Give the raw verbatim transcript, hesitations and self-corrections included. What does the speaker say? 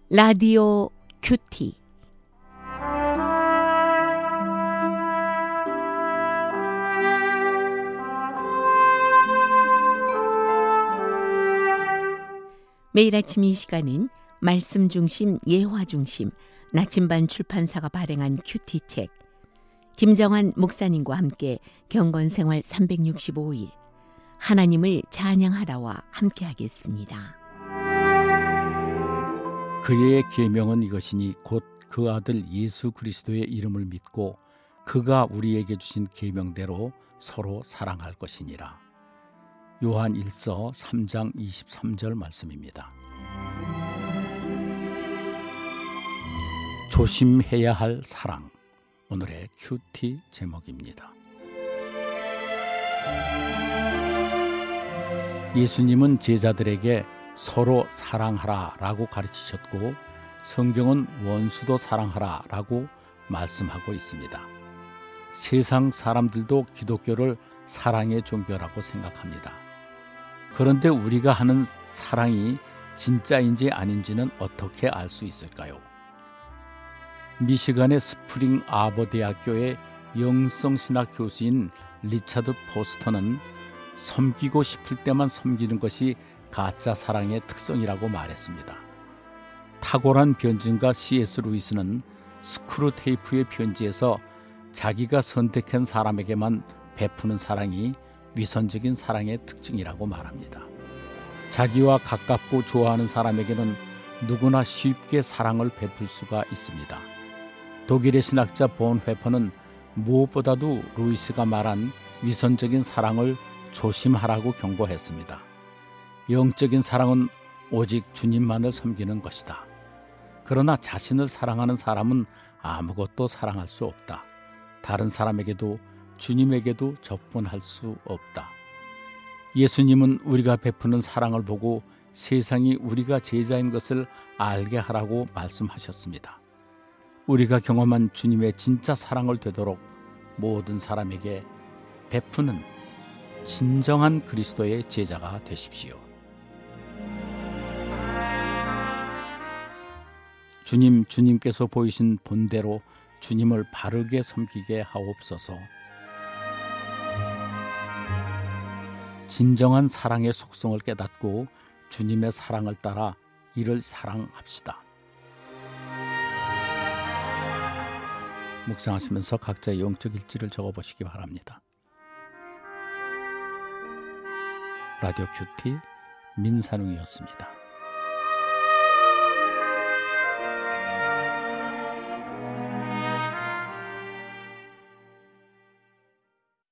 라디오 큐티. 매일 아침 이 시간은 말씀 중심, 예화 중심, 나침반 출판사가 발행한 큐티 책, 김정환 목사님과 함께 경건생활 삼백육십오 일, 하나님을 찬양하라와 함께 하겠습니다. 그의 계명은 이것이니 곧 그 아들 예수 그리스도의 이름을 믿고 그가 우리에게 주신 계명대로 서로 사랑할 것이니라. 요한 일서 삼 장 이십삼 절 말씀입니다. 조심해야 할 사랑, 오늘의 큐티 제목입니다. 예수님은 제자들에게 서로 사랑하라 라고 가르치셨고, 성경은 원수도 사랑하라 라고 말씀하고 있습니다. 세상 사람들도 기독교를 사랑의 종교라고 생각합니다. 그런데 우리가 하는 사랑이 진짜인지 아닌지는 어떻게 알 수 있을까요? 미시간의 스프링 아버 대학교의 영성신학 교수인 리차드 포스터는 섬기고 싶을 때만 섬기는 것이 가짜 사랑의 특성이라고 말했습니다. 탁월한 변증가 씨 에스 루이스는 스크루테이프의 편지에서 자기가 선택한 사람에게만 베푸는 사랑이 위선적인 사랑의 특징이라고 말합니다. 자기와 가깝고 좋아하는 사람에게는 누구나 쉽게 사랑을 베풀 수가 있습니다. 독일의 신학자 본 회퍼는 무엇보다도 루이스가 말한 위선적인 사랑을 조심하라고 경고했습니다. 영적인 사랑은 오직 주님만을 섬기는 것이다. 그러나 자신을 사랑하는 사람은 아무것도 사랑할 수 없다. 다른 사람에게도 주님에게도 접근할 수 없다. 예수님은 우리가 베푸는 사랑을 보고 세상이 우리가 제자인 것을 알게 하라고 말씀하셨습니다. 우리가 경험한 주님의 진짜 사랑을 되도록 모든 사람에게 베푸는 진정한 그리스도의 제자가 되십시오. 주님, 주님께서 보이신 본대로 주님을 바르게 섬기게 하옵소서. 진정한 사랑의 속성을 깨닫고 주님의 사랑을 따라 이를 사랑합시다. 묵상하시면서 각자의 영적 일지를 적어보시기 바랍니다. 라디오 큐티 민산웅이었습니다.